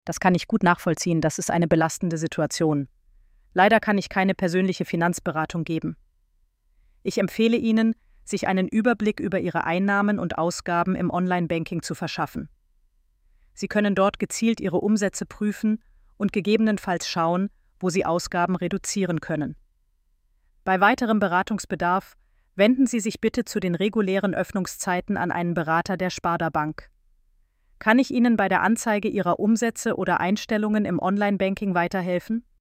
Das kann ich gut nachvollziehen, das ist eine belastende Situation. Leider kann ich keine persönliche Finanzberatung geben. Ich empfehle Ihnen, sich einen Überblick über Ihre Einnahmen und Ausgaben im Online-Banking zu verschaffen. Sie können dort gezielt Ihre Umsätze prüfen und gegebenenfalls schauen, wo Sie Ausgaben reduzieren können. Bei weiterem Beratungsbedarf wenden Sie sich bitte zu den regulären Öffnungszeiten an einen Berater der Sparda Bank. Kann ich Ihnen bei der Anzeige Ihrer Umsätze oder Einstellungen im Online-Banking weiterhelfen?